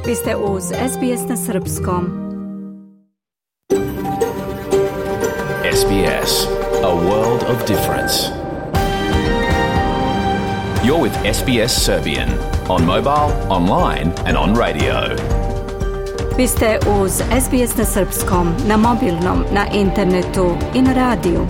Vi ste uz SBS na srpskom. SBS, a world of difference. You're with SBS Serbian on mobile, online and on radio. Vi ste uz SBS na srpskom, na mobilnom, na internetu i na radiju.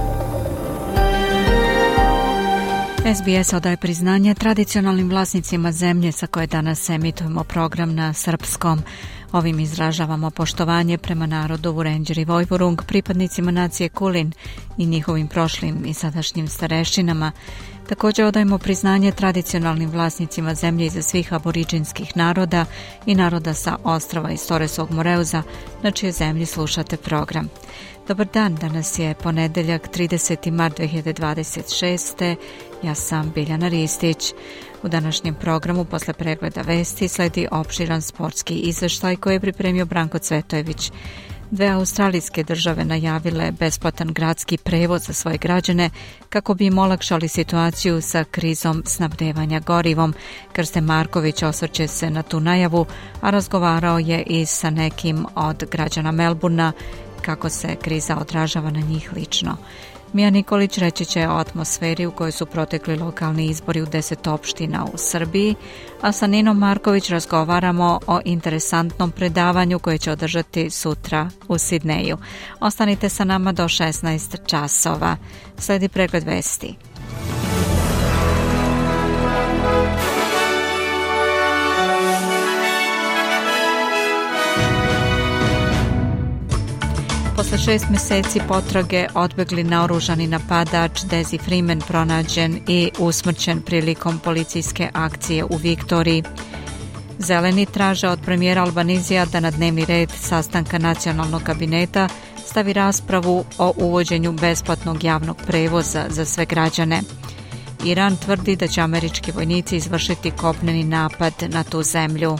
SBS odaje priznanje tradicionalnim vlasnicima zemlje sa koje danas emitujemo program na srpskom. Ovim izražavamo poštovanje prema narodu Vurenđer i Vojvurung, pripadnicima nacije Kulin i njihovim prošlim i sadašnjim starešinama. Također odajemo priznanje tradicionalnim vlasnicima zemlje iza svih aboriđinskih naroda i naroda sa ostrava iz Toresovog Moreuza, na čije zemlji slušate program. Dobar dan, danas je ponedeljak 30. mart 2026. Ja sam Biljana Ristić. U današnjem programu posle pregleda vesti sledi opširan sportski izveštaj koji je pripremio Branko Cvetojević. 2 australijske države najavile besplatan gradski prevoz za svoje građane kako bi im olakšali situaciju sa krizom snabdevanja gorivom. Krste Marković osvrće se na tu najavu, a razgovarao je i sa nekim od građana Melburna kako se kriza odražava na njih lično. Mija Nikolić reći će o atmosferi u kojoj su protekli lokalni izbori u 10 opština u Srbiji, a sa Ninom Marković razgovaramo o interesantnom predavanju koje će održati sutra u Sidneju. Ostanite sa nama do 16 časova. Sledi pregled vesti. Posle 6 mjeseci potrage odbegli naoružani napadač Desi Freeman pronađen i usmrćen prilikom policijske akcije u Viktoriji. Zeleni traže od premijera Albanizija da na dnevni red sastanka nacionalnog kabineta stavi raspravu o uvođenju besplatnog javnog prevoza za sve građane. Iran tvrdi da će američki vojnici izvršiti kopneni napad na tu zemlju.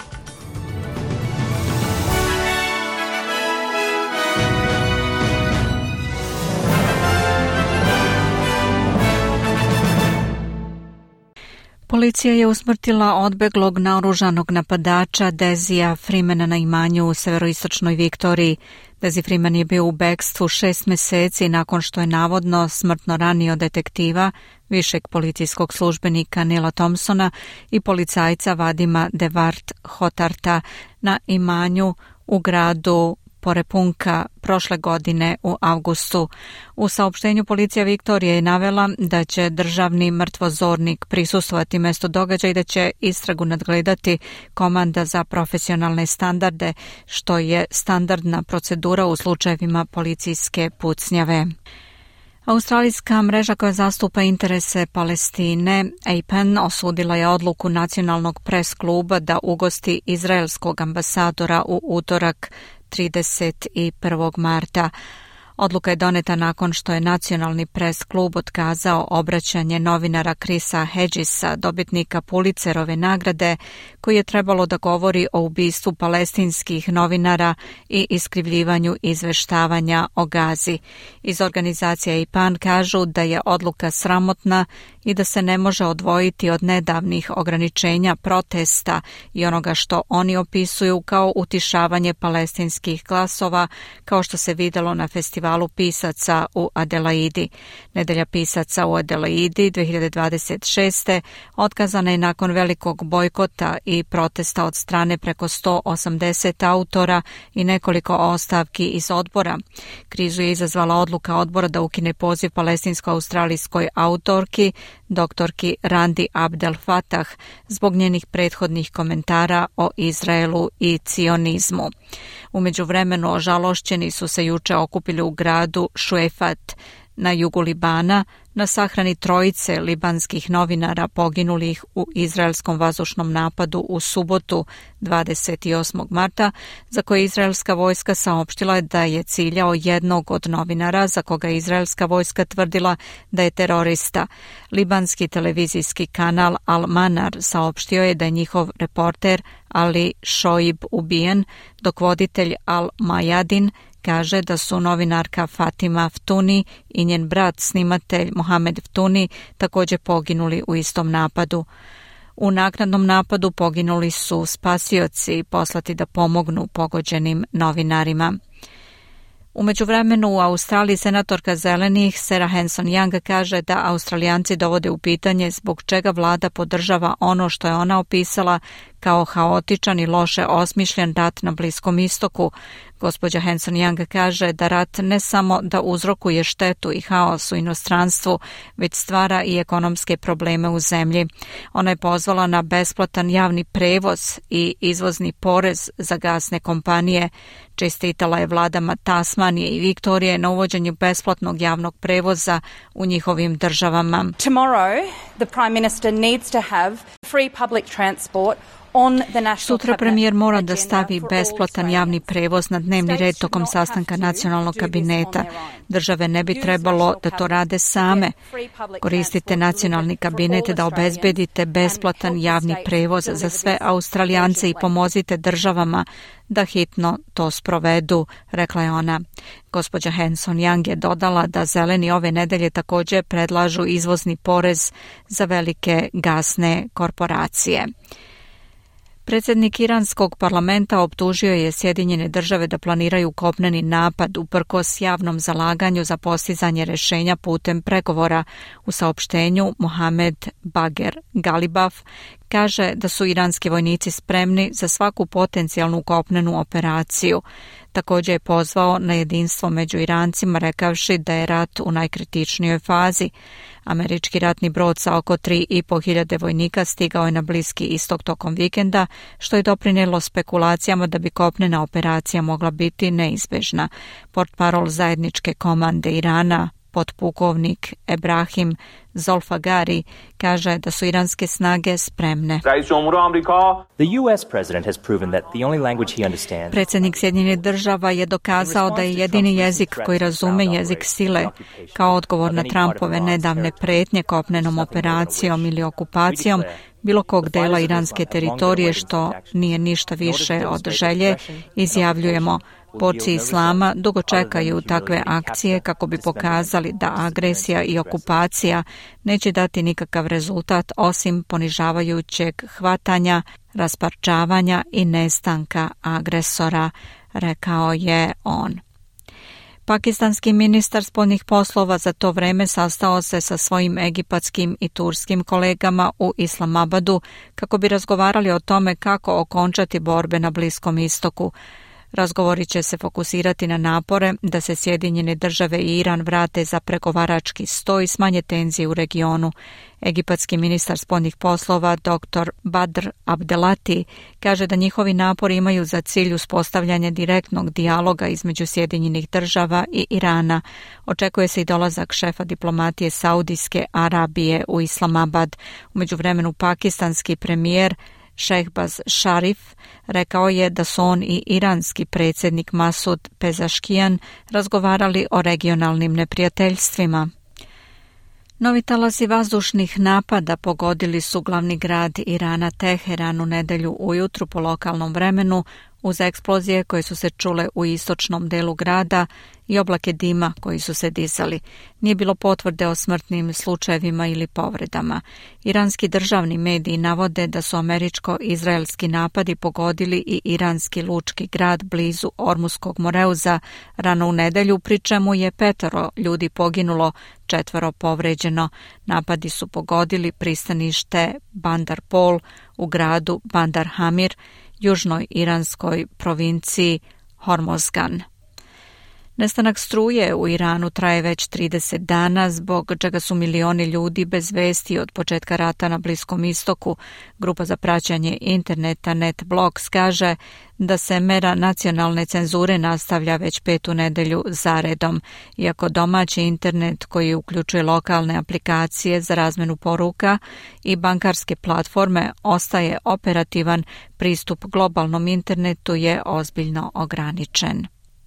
Policija je usmrtila odbeglog naoružanog napadača Desija Freemana na imanju u severoistočnoj Viktoriji. Desi Freeman je bio u bekstvu 6 mjeseci nakon što je navodno smrtno ranio detektiva, višeg policijskog službenika Nila Thompsona i policajca Vadima Devart Hotarta na imanju u gradu Porepunka prošle godine u avgustu. U saopštenju policija Viktorije je navela da će državni mrtvozornik prisustvovati mjesto događaja i da će istragu nadgledati komanda za profesionalne standarde, što je standardna procedura u slučajevima policijske pucnjave. Australijska mreža koja zastupa interese Palestine, APAN, osudila je odluku Nacionalnog pres kluba da ugosti izraelskog ambasadora u utorak 31. marta. Odluka je doneta nakon što je Nacionalni pres klub otkazao obraćanje novinara Chrisa Hedgesa, dobitnika Pulitzerove nagrade, koji je trebalo da govori o ubistvu palestinskih novinara i iskrivljivanju izveštavanja o Gazi. Iz organizacije IPAN kažu da je odluka sramotna i da se ne može odvojiti od nedavnih ograničenja protesta i onoga što oni opisuju kao utišavanje palestinskih glasova, kao što se videlo na festivalu pisaca u Adelaidi. Nedelja pisaca u Adelaidi 2026. otkazana je nakon velikog bojkota i protesta od strane preko 180 autora i nekoliko ostavki iz odbora. Krizu je izazvala odluka odbora da ukine poziv palestinsko-australijskoj autorki doktorki Randi Abdel Fattah zbog njenih prethodnih komentara o Izraelu i cionizmu. U međuvremenu ožalošćeni su se juče okupili u gradu Šuefat na jugu Libana na sahrani 3 libanskih novinara poginulih u izraelskom vazdušnom napadu u subotu 28. marta, za koje izraelska vojska saopštila da je ciljao jednog od novinara za koga je izraelska vojska tvrdila da je terorista. Libanski televizijski kanal Al-Manar saopštio je da je njihov reporter Ali Shoaib ubijen, dok voditelj Al-Mayadin kaže da su novinarka Fatima Ftuni i njen brat snimatelj Mohamed Ftuni također poginuli u istom napadu. U naknadnom napadu poginuli su spasioci poslati da pomognu pogođenim novinarima. U međuvremenu u Australiji senatorka Zelenih Sarah Hanson-Young kaže da Australijanci dovode u pitanje zbog čega vlada podržava ono što je ona opisala kao haotičan i loše osmišljen rat na Bliskom istoku. Gospođa Hanson-Young kaže da rat ne samo da uzrokuje štetu i haos u inostranstvu, već stvara i ekonomske probleme u zemlji. Ona je pozvala na besplatan javni prevoz i izvozni porez za gasne kompanije. Čestitala je vladama Tasmanije i Viktorije na uvođenju besplatnog javnog prevoza u njihovim državama. Tomorrow, the Prime Minister needs to have free public transport. Sutra premijer mora da stavi besplatan javni prevoz na dnevni red tokom sastanka nacionalnog kabineta. Države ne bi trebalo da to rade same. Koristite nacionalni kabinet da obezbedite besplatan javni prevoz za sve Australijance i pomozite državama da hitno to sprovedu, rekla je ona. Gospođa Hanson-Young je dodala da zeleni ove nedelje također predlažu izvozni porez za velike gasne korporacije. Predsjednik iranskog parlamenta optužio je Sjedinjene države da planiraju kopneni napad uprkos javnom zalaganju za postizanje rješenja putem pregovora. U saopštenju Mohamed Bagher Galibaf kaže da su iranski vojnici spremni za svaku potencijalnu kopnenu operaciju. Također je pozvao na jedinstvo među Irancima rekavši da je rat u najkritičnijoj fazi. Američki ratni brod sa oko 3.500 vojnika stigao je na Bliski istok tokom vikenda, što je doprinijelo spekulacijama da bi kopnena operacija mogla biti neizbežna. Portparol zajedničke komande Irana, potpukovnik Ebrahim Zolfagari, kaže da su iranske snage spremne. Predsjednik Sjedinjenih država je dokazao da je jedini jezik koji razume jezik sile. Kao odgovor na Trumpove nedavne pretnje kopnenom operacijom ili okupacijom bilo kog dela iranske teritorije, što nije ništa više od želje, izjavljujemo: borci islama dugo čekaju takve akcije kako bi pokazali da agresija i okupacija neće dati nikakav rezultat osim ponižavajućeg hvatanja, rasparčavanja i nestanka agresora, rekao je on. Pakistanski ministar spoljnih poslova za to vrijeme sastao se sa svojim egipatskim i turskim kolegama u Islamabadu kako bi razgovarali o tome kako okončati borbe na Bliskom istoku. Razgovori će se fokusirati na napore da se Sjedinjene države i Iran vrate za pregovarački sto i smanje tenzije u regionu. Egipatski ministar spoljnih poslova dr. Badr Abdelati kaže da njihovi napori imaju za cilj uspostavljanje direktnog dijaloga između Sjedinjenih država i Irana. Očekuje se i dolazak šefa diplomatije Saudijske Arabije u Islamabad. U međuvremenu pakistanski premijer Shehbaz Sharif rekao je da su on i iranski predsjednik Masud Pezeshkian razgovarali o regionalnim neprijateljstvima. Novi talasi vazdušnih napada pogodili su glavni grad Irana Teheran u nedjelju ujutru po lokalnom vremenu, uz eksplozije koje su se čule u istočnom delu grada i oblake dima koji su se dizali. Nije bilo potvrde o smrtnim slučajevima ili povredama. Iranski državni mediji navode da su američko-izraelski napadi pogodili i iranski lučki grad blizu Ormuskog Moreuza rano u nedjelju, pri čemu je 5 ljudi poginulo, 4 povređeno. Napadi su pogodili pristanište Bandar Pol u gradu Bandar Hamir, južnoj iranskoj provinciji Hormozgan. Nestanak struje u Iranu traje već 30 dana, zbog čega su milioni ljudi bez vesti od početka rata na Bliskom istoku. Grupa za praćenje interneta NetBlocks kaže da se mera nacionalne cenzure nastavlja već 5. nedjelju zaredom. Iako domaći internet, koji uključuje lokalne aplikacije za razmenu poruka i bankarske platforme, ostaje operativan, pristup globalnom internetu je ozbiljno ograničen.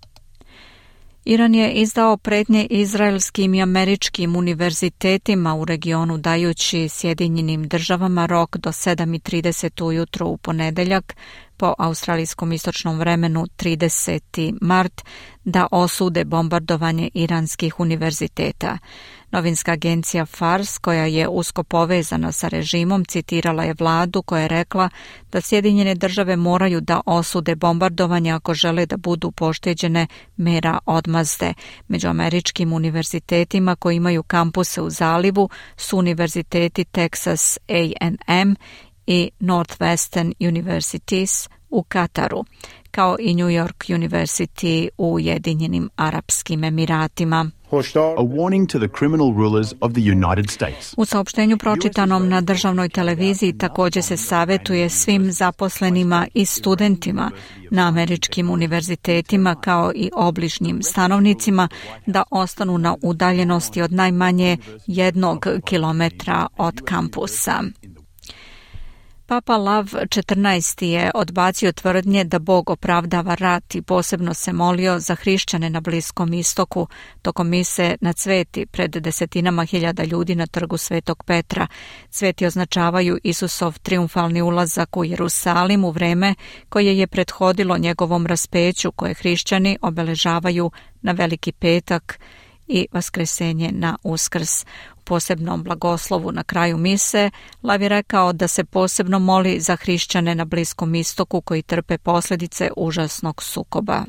Iran je izdao prijetnje izraelskim i američkim univerzitetima u regionu, dajući Sjedinjenim državama rok do 7:30 ujutro u ponedjeljak, po australijskom istočnom vremenu 30. mart da osude bombardovanje iranskih univerziteta. Novinska agencija Fars, koja je usko povezana sa režimom, citirala je vladu koja je rekla da Sjedinjene države moraju da osude bombardovanje ako žele da budu pošteđene mera odmazde. Među američkim univerzitetima koji imaju kampuse u zalivu su univerziteti Texas A&M i Northwestern Universities u Kataru, kao i New York University u Ujedinjenim Arapskim Emiratima. A warning to the criminal rulers of the United States. U saopštenju pročitanom na državnoj televiziji također se savjetuje svim zaposlenima i studentima na američkim univerzitetima kao i obližnjim stanovnicima da ostanu na udaljenosti od najmanje 1 kilometra od kampusa. Papa Lav XIV je odbacio tvrdnje da Bog opravdava rat i posebno se molio za hrišćane na Bliskom istoku tokom mise na cveti pred desetinama hiljada ljudi na trgu Svetog Petra. Cveti označavaju Isusov triumfalni ulazak u Jerusalim u vreme koje je prethodilo njegovom raspeću koje hrišćani obeležavaju na Veliki petak i Vaskresenje na Uskrs. U posebnom blagoslovu na kraju mise Lav je rekao da se posebno moli za hrišćane na Bliskom istoku koji trpe posljedice užasnog sukoba.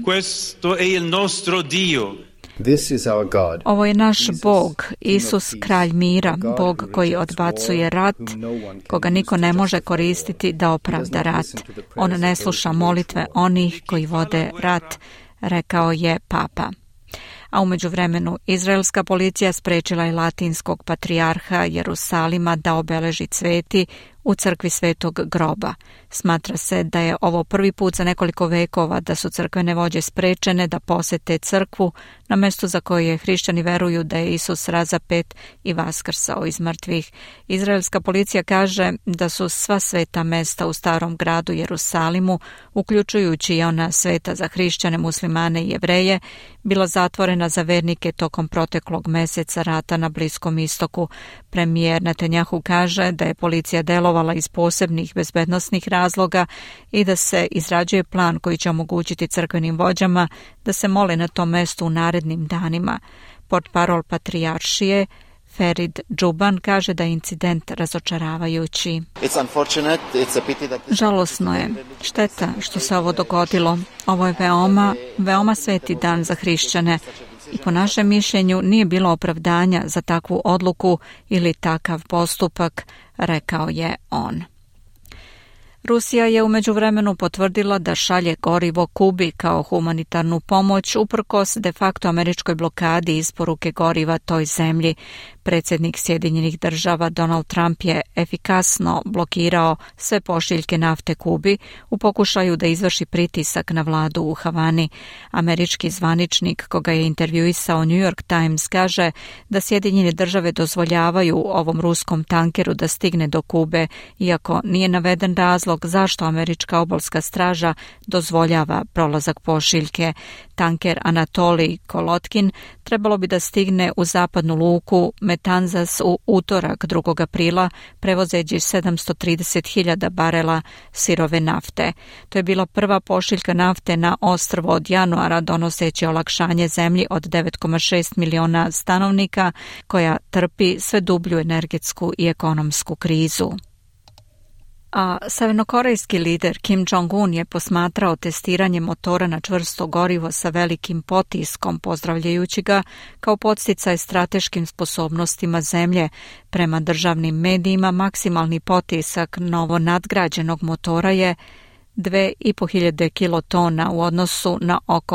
Ovo je naš Bog, Isus, kralj mira, Bog koji odbacuje rat, koga niko ne može koristiti da opravda rat. On ne sluša molitve onih koji vode rat, rekao je Papa. A u međuvremenu izraelska policija sprečila je latinskog patrijarha Jerusalima da obeleži cveti u crkvi Svetog groba. Smatra se da je ovo prvi put za nekoliko vekova da su crkvene vođe sprečene da posete crkvu na mjestu za koje hrišćani veruju da je Isus razapet i vaskrsao iz mrtvih. Izraelska policija kaže da su sva sveta mesta u starom gradu Jerusalimu, uključujući i ona sveta za hrišćane, muslimane i Jevreje, bila zatvorena za vernike tokom proteklog mjeseca rata na Bliskom istoku. Premijer Netanjahu kaže da je policija delovala iz posebnih bezbednosnih razloga i da se izrađuje plan koji će omogućiti crkvenim vođama da se mole na tom mestu u narednim danima. Portparol patrijaršije Ferid Džuban kaže da je incident razočaravajući. Žalosno je. Šteta što se ovo dogodilo. Ovo je veoma sveti dan za hrišćane i po našem mišljenju nije bilo opravdanja za takvu odluku ili takav postupak, rekao je on. Rusija je u međuvremenu potvrdila da šalje gorivo Kubi kao humanitarnu pomoć uprkos de facto američkoj blokadi isporuke goriva toj zemlji. Predsjednik Sjedinjenih država Donald Trump je efikasno blokirao sve pošiljke nafte Kubi u pokušaju da izvrši pritisak na vladu u Havani. Američki zvaničnik koga je intervjuisao New York Times kaže da Sjedinjene države dozvoljavaju ovom ruskom tankeru da stigne do Kube, iako nije naveden razlog zašto američka obalska straža dozvoljava prolazak pošiljke. Tanker Anatolij Kolotkin trebalo bi da stigne u zapadnu luku Matanzas u utorak 2. aprila prevozeći 730.000 barela sirove nafte. To je bila prva pošiljka nafte na ostrvo od januara, donoseći olakšanje zemlji od 9,6 miliona stanovnika koja trpi sve dublju energetsku i ekonomsku krizu. A severnokorejski lider Kim Jong-un je posmatrao testiranje motora na čvrsto gorivo sa velikim potiskom, pozdravljajući ga kao podsticaj strateškim sposobnostima zemlje. Prema državnim medijima, maksimalni potisak novo nadgrađenog motora je 2.500 kilotona u odnosu na oko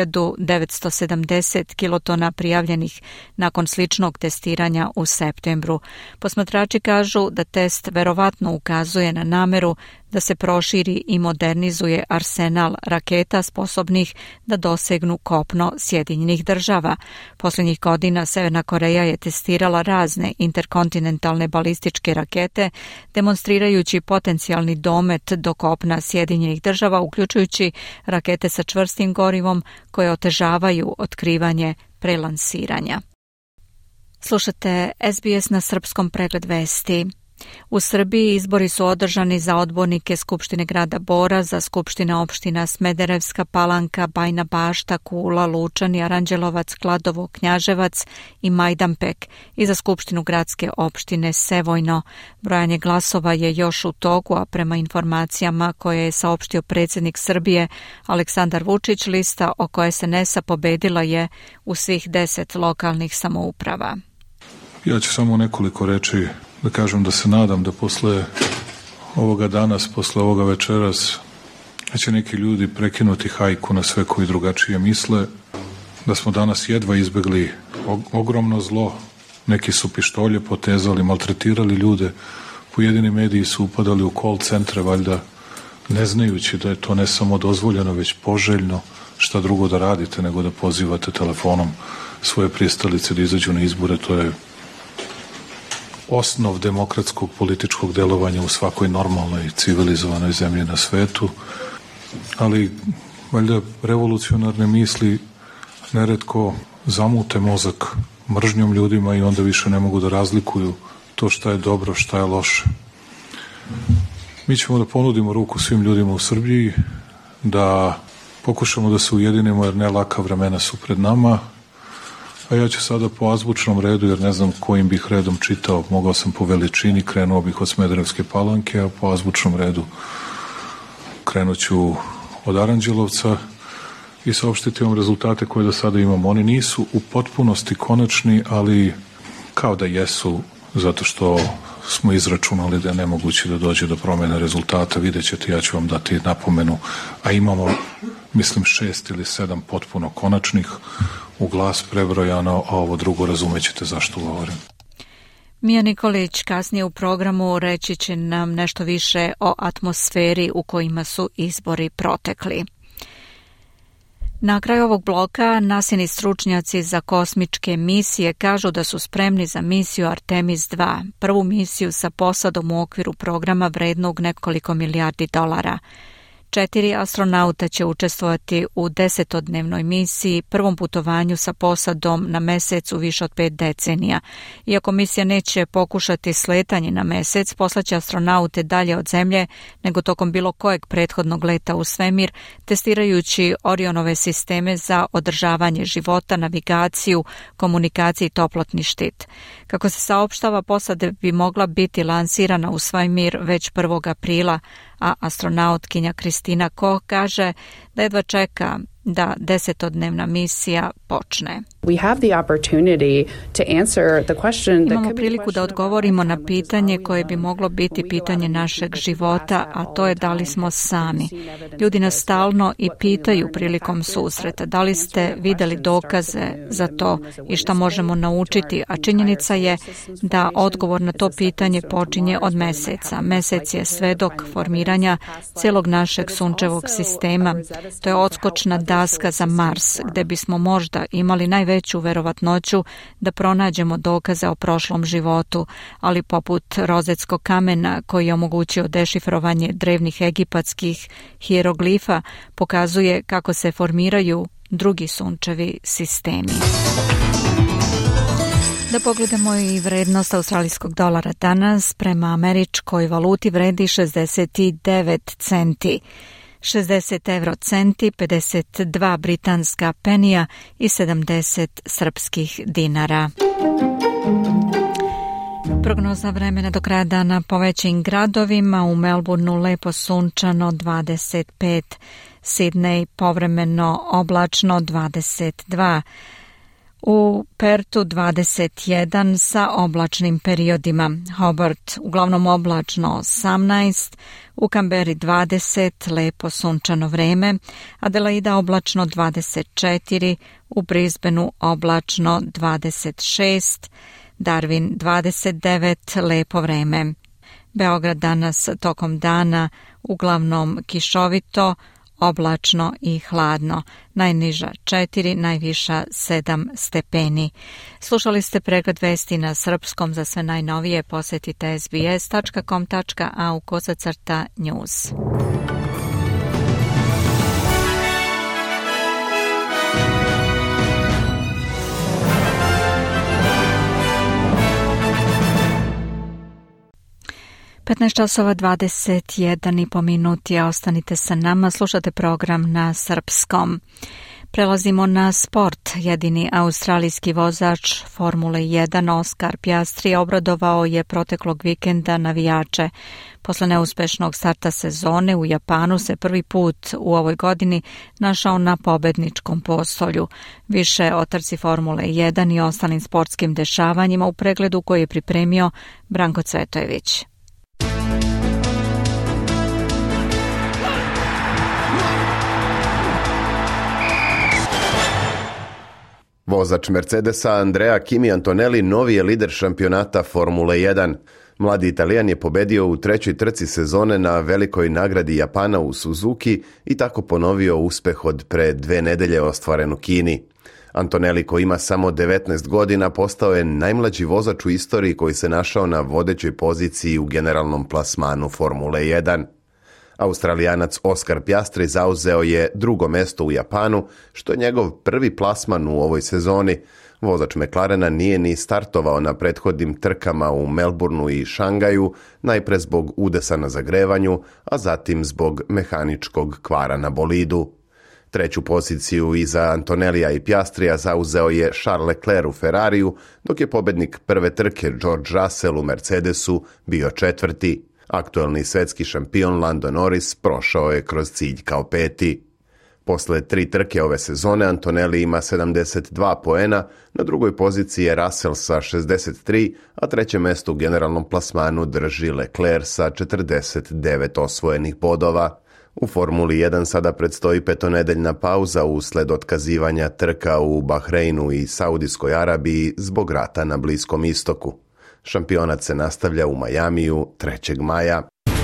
1970 kilotona prijavljenih nakon sličnog testiranja u septembru. Posmatrači kažu da test verovatno ukazuje na nameru da se proširi i modernizuje arsenal raketa sposobnih da dosegnu kopno Sjedinjenih država. Posljednjih godina Severna Koreja je testirala razne interkontinentalne balističke rakete, demonstrirajući potencijalni domet do kopna Sjedinjenih država, uključujući rakete sa čvrstim gorivom koje otežavaju otkrivanje prelansiranja. Slušate SBS na srpskom, pregled vesti. U Srbiji izbori su održani za odbornike Skupštine grada Bora, za Skupštine opština Smederevska Palanka, Bajina Bašta, Kula, Lučani, Aranđelovac, Kladovo, Knjaževac i Majdanpek i za Skupštinu gradske opštine Sevojno. Brojanje glasova je još u toku, a prema informacijama koje je saopštio predsjednik Srbije Aleksandar Vučić, lista oko SNS-a pobedila je u svih 10 lokalnih samouprava. Ja ću samo nekoliko reči da kažem da se nadam da posle ovoga danas, posle ovoga večeras, da će neki ljudi prekinuti hajku na sve koji drugačije misle, da smo danas jedva izbegli ogromno zlo, neki su pištolje potezali, maltretirali ljude, pojedini mediji su upadali u call centre, valjda ne znajući da je to ne samo dozvoljeno, već poželjno, šta drugo da radite nego da pozivate telefonom svoje prijestalice da izađu na izbore. To je osnov demokratskog političkog delovanja u svakoj normalnoj civilizovanoj zemlji na svetu, ali valjda revolucionarne misli neretko zamute mozak mržnjom ljudima i onda više ne mogu da razlikuju to šta je dobro, šta je loše. Mi ćemo da ponudimo ruku svim ljudima u Srbiji, da pokušamo da se ujedinimo jer ne laka vremena su pred nama, a ja ću sada po azbučnom redu, jer ne znam kojim bih redom čitao, mogao sam po veličini, krenuo bih od Smederevske Palanke, a po azbučnom redu krenut ću od Aranđelovca i saopštiti vam rezultate koje do sada imamo. Oni nisu u potpunosti konačni, ali kao da jesu, zato što smo izračunali da je nemoguće da dođe do promjene rezultata. Vidjet ćete, ja ću vam dati napomenu, a imamo, mislim, 6 ili 7 potpuno konačnih u glas prebrojano, a ovo drugo razumećete zašto govorim. Mija Nikolić kasnije u programu reći će nam nešto više o atmosferi u kojima su izbori protekli. Na kraju ovog bloka naseni stručnjaci za kosmičke misije kažu da su spremni za misiju Artemis 2, prvu misiju sa posadom u okviru programa vrednog nekoliko milijardi dolara. 4 astronauta će učestvovati u 10-dnevnoj misiji, prvom putovanju sa posadom na mesec u više od 5 decenija. Iako misija neće pokušati sletanje na mesec, poslaće astronaute dalje od Zemlje nego tokom bilo kojeg prethodnog leta u svemir, testirajući Orionove sisteme za održavanje života, navigaciju, komunikaciju i toplotni štit. Kako se saopštava, posada bi mogla biti lansirana u svemir već 1. aprila, a astronautkinja Kristina Koch kaže da jedva čeka da 10-dnevna misija počne. Imamo priliku da odgovorimo na pitanje koje bi moglo biti pitanje našeg života, a to je da li smo sami. Ljudi nas stalno i pitaju prilikom susreta da li ste videli dokaze za to i šta možemo naučiti, a činjenica je da odgovor na to pitanje počinje od meseca. Mesec je svedok formiranja celog našeg sunčevog sistema. To je odskočna daska za Mars, gde bismo možda imali najveću verovatnoću da pronađemo dokaze o prošlom životu, ali poput rozetskog kamena koji je omogućio dešifrovanje drevnih egipatskih hieroglifa, pokazuje kako se formiraju drugi sunčevi sistemi. Da pogledamo i vrednost australijskog dolara danas, prema američkoj valuti vredi 69 centi. 60 eurocenti, 52 britanska penija i 70 srpskih dinara. Prognoza vremena do kraja dana po većim gradovima: u Melbourneu lepo sunčano 25, Sidney povremeno oblačno 22, u Pertu 21 sa oblačnim periodima, Hobart uglavnom oblačno 18, u Kamberi 20, lepo sunčano vreme, Adelaida oblačno 24, u Brisbaneu oblačno 26, Darwin 29, lepo vreme. Beograd danas tokom dana uglavnom kišovito, oblačno i hladno. Najniža 4, najviša 7 stepeni. Slušali ste pregled vesti na srpskom. Za sve najnovije posetite sbs.com.au/news. 15:21 minuta, ostanite sa nama, slušate program na srpskom. Prelazimo na sport. Jedini australijski vozač Formule 1 Oscar Piastri obradovao je proteklog vikenda navijače. Posle neuspešnog starta sezone u Japanu se prvi put u ovoj godini našao na pobedničkom postolju. Više o trci Formule 1 i ostalim sportskim dešavanjima u pregledu koji je pripremio Branko Cvetojević. Vozač Mercedesa Andrea Kimi Antonelli novi je lider šampionata Formule 1. Mladi Italijan je pobedio u trećoj trci sezone na velikoj nagradi Japana u Suzuki i tako ponovio uspeh od pre 2 nedelje ostvaren u Kini. Antonelli, koji ima samo 19 godina, postao je najmlađi vozač u istoriji koji se našao na vodećoj poziciji u generalnom plasmanu Formule 1. Australijanac Oscar Piastri zauzeo je drugo mesto u Japanu, što je njegov prvi plasman u ovoj sezoni. Vozač McLarena nije ni startovao na prethodnim trkama u Melbourneu i Šangaju, najpre zbog udesa na zagrevanju, a zatim zbog mehaničkog kvara na bolidu. Treću poziciju iza Antonellija i Piastrija zauzeo je Charles Leclerc u Ferrariju, dok je pobednik prve trke George Russell u Mercedesu bio četvrti. Aktuelni svetski šampion Lando Norris prošao je kroz cilj kao peti. Posle 3 trke ove sezone Antonelli ima 72 poena, na drugoj poziciji je Russell sa 63, a treće mesto u generalnom plasmanu drži Leclerc sa 49 osvojenih bodova. U Formuli 1 sada predstoji petonedeljna pauza usled otkazivanja trka u Bahreinu i Saudijskoj Arabiji zbog rata na Bliskom istoku. Šampionat se nastavlja u Majamiju 3. maja.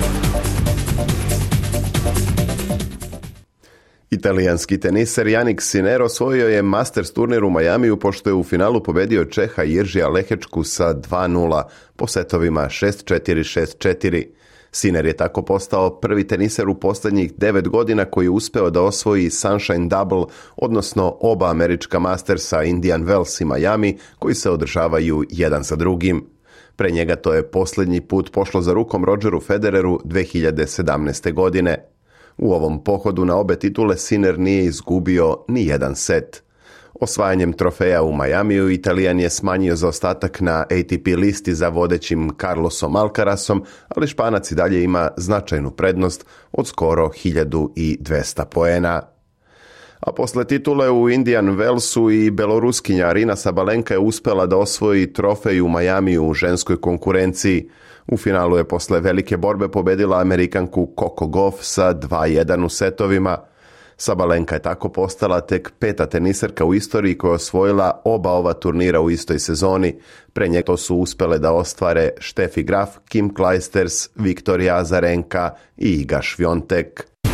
Italijanski teniser Jannik Sinner osvojio je Masters turnir u Majamiju pošto je u finalu pobedio Čeha Jiržija Lehečku sa 2:0 po setovima 6-4, 6-4. Sinner je tako postao prvi teniser u posljednjih 9 godina koji je uspeo da osvoji Sunshine Double, odnosno oba američka Mastersa Indian Wells i Miami, koji se održavaju jedan za drugim. Pre njega to je posljednji put pošlo za rukom Rogeru Federeru 2017. godine. U ovom pohodu na obe titule Sinner nije izgubio ni jedan set. Osvajanjem trofeja u Majamiju Italijan je smanjio zaostatak na ATP listi za vodećim Carlosom Alcarasom, ali Španac i dalje ima značajnu prednost od skoro 1200 poena. A posle titule u Indian Wellsu i beloruskinja Arina Sabalenka je uspela da osvoji trofej u Majamiju u ženskoj konkurenciji. U finalu je posle velike borbe pobedila Amerikanku Coco Gauff sa 2:1 u setovima. Sabalenka je tako postala tek 5. teniserka u istoriji koja je osvojila oba ova turnira u istoj sezoni. Pre nje to su uspele da ostvare Steffi Graf, Kim Clijsters, Viktorija Azarenka i Iga Swiatek.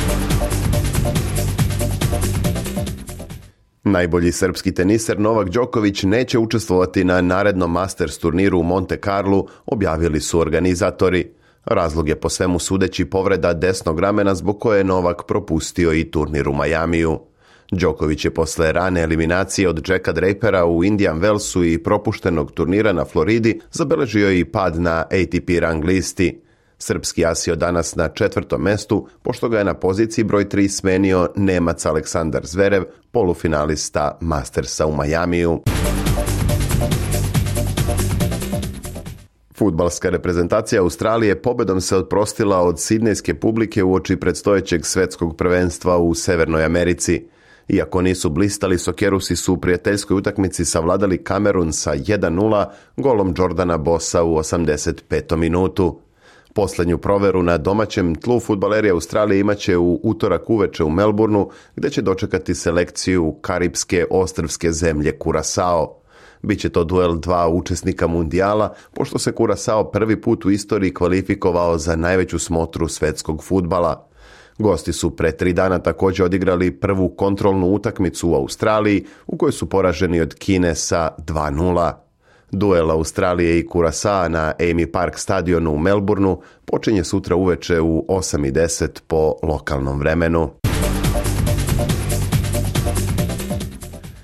Najbolji srpski teniser Novak Đoković neće učestvovati na narednom Masters turniru u Monte Carlu, objavili su organizatori. Razlog je po svemu sudeći povreda desnog ramena zbog koje je Novak propustio i turnir u Majamiju. Đoković je posle rane eliminacije od Jacka Drapera u Indian Wellsu i propuštenog turnira na Floridi zabeležio i pad na ATP rang listi. Srpski as je danas na 4. mestu, pošto ga je na poziciji broj 3 smenio Nemac Aleksandar Zverev, polufinalista Mastersa u Majamiju. Fudbalska reprezentacija Australije pobedom se oprostila od sidnejske publike uoči predstojećeg svetskog prvenstva u Severnoj Americi. Iako nisu blistali, Sokerusi su u prijateljskoj utakmici savladali Kamerun sa 1:0 golom Jordana Bossa u 85. minutu. Poslednju proveru na domaćem tlu fudbaleri Australije imaće u utorak uveče u Melbourneu, gde će dočekati selekciju karipske ostrvske zemlje Curaçao. Biće to duel 2 učesnika mundijala, pošto se Curaçao prvi put u istoriji kvalifikovao za najveću smotru svetskog fudbala. Gosti su pre 3 dana također odigrali prvu kontrolnu utakmicu u Australiji, u kojoj su poraženi od Kine sa 2:0. Duel Australije i Curaçao na Amy Park stadionu u Melbourneu počinje sutra uveče u 8:10 po lokalnom vremenu.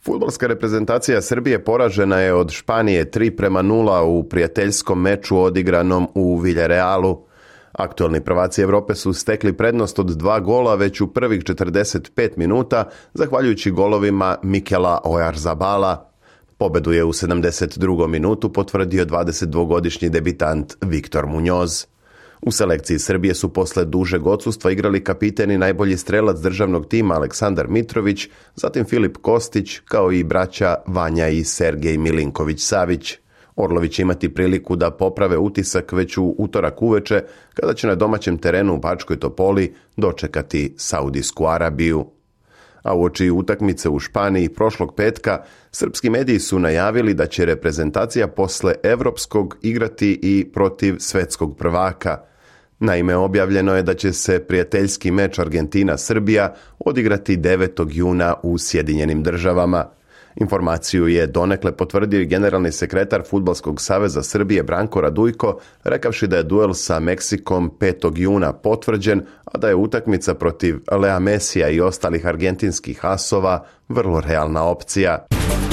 Fudbalska reprezentacija Srbije poražena je od Španije 3-0 u prijateljskom meču odigranom u Villarealu. Aktualni prvaci Evrope su stekli prednost od 2 gola već u prvih 45 minuta, zahvaljujući golovima Mikela Oyarzabala. Pobedu je u 72. minutu potvrdio 22-godišnji debitant Viktor Muñoz. U selekciji Srbije su posle dužeg odsustva igrali kapiten i najbolji strelac državnog tima Aleksandar Mitrović, zatim Filip Kostić, kao i braća Vanja i Sergej Milinković-Savić. Orlovi će imati priliku da poprave utisak već u utorak uveče, kada će na domaćem terenu u Bačkoj Topoli dočekati Saudijsku Arabiju. A uoči utakmice u Španiji prošlog petka, srpski mediji su najavili da će reprezentacija posle evropskog igrati i protiv svetskog prvaka. Naime, objavljeno je da će se prijateljski meč Argentina-Srbija odigrati 9. juna u Sjedinjenim Državama. Informaciju je donekle potvrdio i generalni sekretar Fudbalskog saveza Srbije Branko Radujko, rekavši da je duel sa Meksikom 5. juna potvrđen, a da je utakmica protiv Lea Mesija i ostalih argentinskih asova vrlo realna opcija.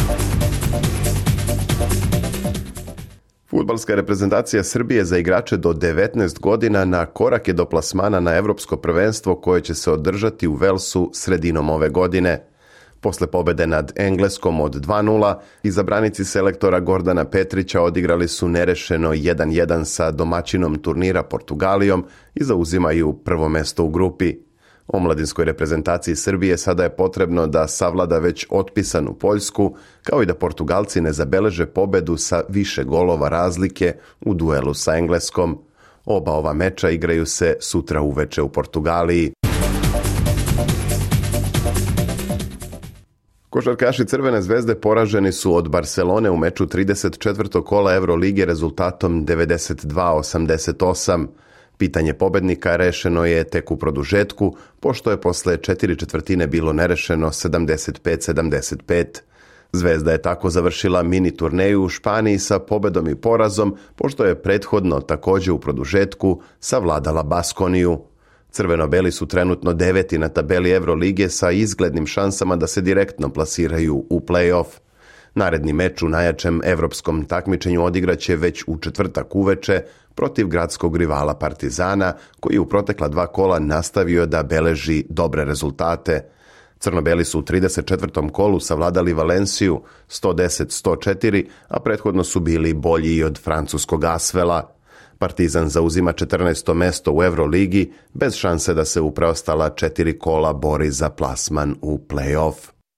Fudbalska reprezentacija Srbije za igrače do 19 godina na korak je do plasmana na Evropsko prvenstvo koje će se održati u Velsu sredinom ove godine. Posle pobede nad Engleskom od 2-0, izabranici selektora Gordana Petrića odigrali su nerešeno 1-1 sa domaćinom turnira Portugalijom i zauzimaju prvo mesto u grupi. Omladinskoj reprezentaciji Srbije sada je potrebno da savlada već otpisanu Poljsku, kao i da Portugalci ne zabeleže pobedu sa više golova razlike u duelu sa Engleskom. Oba ova meča igraju se sutra uveče u Portugaliji. Košarkaši Crvene zvezde poraženi su od Barcelone u meču 34. kola Evrolige rezultatom 92-88. Pitanje pobednika rešeno je tek u produžetku, pošto je posle 4/4 bilo nerešeno 75-75. Zvezda je tako završila mini turneju u Španiji sa pobedom i porazom, pošto je prethodno također u produžetku savladala Baskoniju. Crveno-beli su trenutno 9. na tabeli Evrolige sa izglednim šansama da se direktno plasiraju u play-off. Naredni meč u najjačem evropskom takmičenju odigraće već u četvrtak uveče protiv gradskog rivala Partizana, koji u protekla 2 kola nastavio da beleži dobre rezultate. Crno-beli su u 34. kolu savladali Valenciju 110-104, a prethodno su bili bolji i od francuskog Asvela. Partizan zauzima 14. mesto u Evroligi, bez šanse da se u preostala 4 kola bori za plasman u play-off.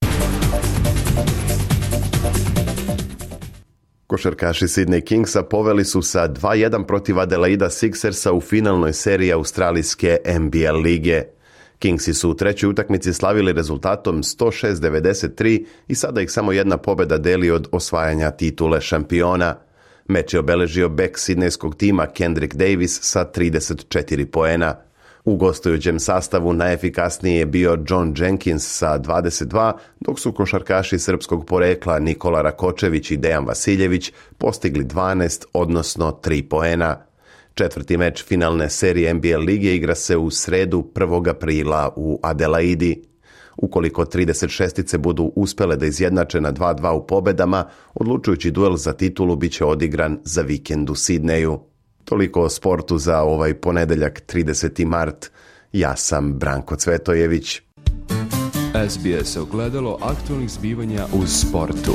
Košarkaši Sydney Kingsa poveli su sa 2-1 protiv Adelaida Sixersa u finalnoj seriji australijske NBL lige. Kingsi su u trećoj utakmici slavili rezultatom 106-93 i sada ih samo jedna pobeda deli od osvajanja titule šampiona. Meč je obeležio bek sidnejskog tima Kendrick Davis sa 34 poena. U gostujućem sastavu najefikasniji je bio John Jenkins sa 22, dok su košarkaši srpskog porekla Nikola Rakočević i Dejan Vasiljević postigli 12, odnosno 3 poena. Četvrti meč finalne serije NBL lige igra se u sredu 1. aprila u Adelaidi. Ukoliko 36-ice budu uspele da izjednače na 2-2 u pobedama, odlučujući duel za titulu biće odigran za vikend u Sidneju. Toliko o sportu za ovaj ponedeljak 30. mart. Ja sam Branko Cvetojević. SBS ogledalo aktualnih zbivanja u sportu.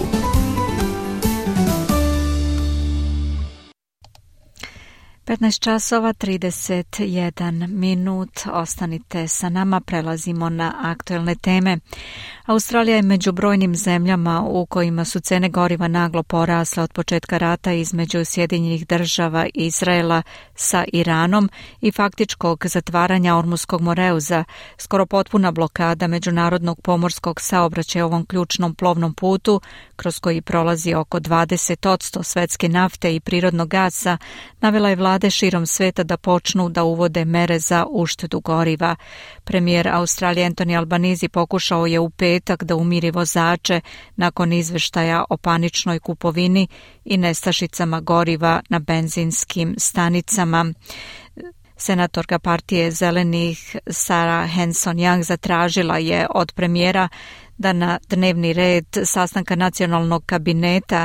časova 31 minut. Ostanite sa nama, prelazimo na aktuelne teme. Australija je među brojnim zemljama u kojima su cene goriva naglo porasle od početka rata između Sjedinjenih Država i Izraela sa Iranom i faktičkog zatvaranja Ormuskog moreuza, skoro potpuna blokada međunarodnog pomorskog saobraćaja ovom ključnom plovnom putu, kroz koji prolazi oko 20% svetske nafte i prirodnog gasa, navela je vlade širom sveta da počnu da uvode mere za uštedu goriva. Premijer Australije Anthony Albanese pokušao je u petak da umiri vozače nakon izveštaja o paničnoj kupovini i nestašicama goriva na benzinskim stanicama. Senatorka partije Zelenih Sarah Hanson-Young zatražila je od premijera da na dnevni red sastanka nacionalnog kabineta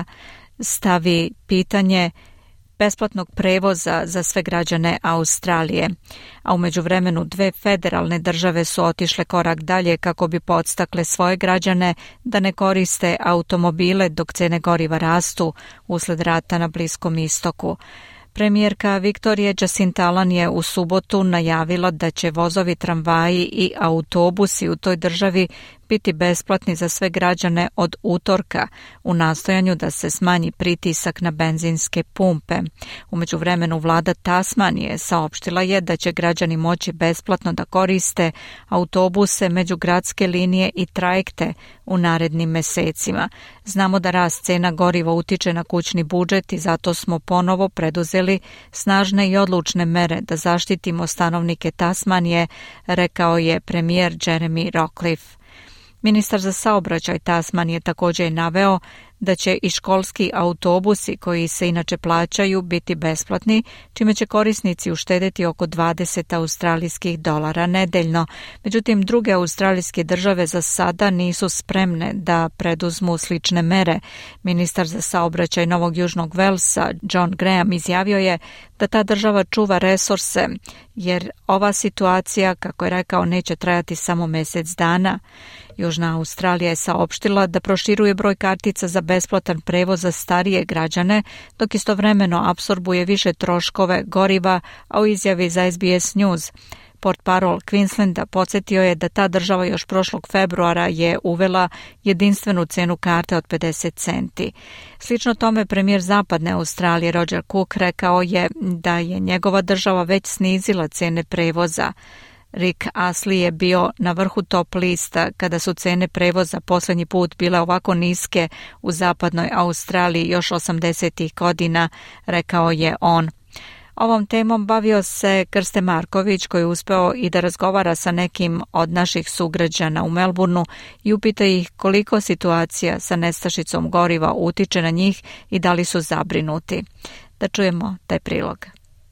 stavi pitanje besplatnog prevoza za sve građane Australije, a u međuvremenu 2 federalne države su otišle korak dalje kako bi podstakle svoje građane da ne koriste automobile dok cene goriva rastu usled rata na Bliskom istoku. Premijerka Viktorija Jacinta Allan je u subotu najavila da će vozovi, tramvaji i autobusi u toj državi biti besplatni za sve građane od utorka u nastojanju da se smanji pritisak na benzinske pumpe. U međuvremenu vlada Tasmanije saopštila je da će građani moći besplatno da koriste autobuse, međugradske linije i trajekte u narednim mesecima. Znamo da rast cena goriva utiče na kućni budžet i zato smo ponovo preduzeli snažne i odlučne mere da zaštitimo stanovnike Tasmanije, rekao je premijer Jeremy Rockliff. Ministar za saobraćaj Tasmanije također je naveo da će i školski autobusi koji se inače plaćaju biti besplatni, čime će korisnici uštedeti oko $20 australijskih nedeljno. Međutim, druge australijske države za sada nisu spremne da preduzmu slične mere. Ministar za saobraćaj Novog Južnog Velsa John Graham izjavio je da ta država čuva resurse, jer ova situacija, kako je rekao, neće trajati samo mjesec dana. Južna Australija je saopštila da proširuje broj kartica za besplatan prevoz za starije građane, dok istovremeno apsorbuje više troškove goriva, a u izjavi za SBS News portparol Queenslanda podsjetio je da ta država još prošlog februara je uvela jedinstvenu cenu karte od 50 centi. Slično tome premijer Zapadne Australije Roger Cook rekao je da je njegova država već snizila cene prevoza. Rick Astley je bio na vrhu top lista kada su cene prevoza posljednji put bile ovako niske u Zapadnoj Australiji još 80-ih godina, rekao je on. Ovom temom bavio se Krste Marković, koji je uspeo i da razgovara sa nekim od naših sugrađana u Melbourneu i upita ih koliko situacija sa nestašicom goriva utiče na njih i da li su zabrinuti. Da čujemo taj prilog.